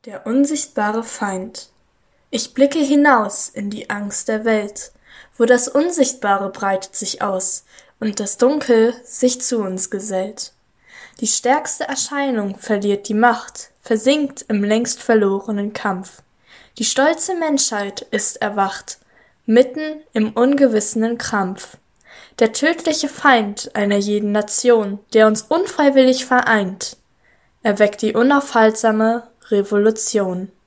Der unsichtbare Feind. Ich blicke hinaus in die Angst der Welt, wo das Unsichtbare breitet sich aus und das Dunkel sich zu uns gesellt. Die stärkste Erscheinung verliert die Macht, versinkt im längst verlorenen Kampf. Die stolze Menschheit ist erwacht, mitten im ungewissenen Krampf. Der tödliche Feind einer jeden Nation, der uns unfreiwillig vereint, erweckt die unaufhaltsame Revolution.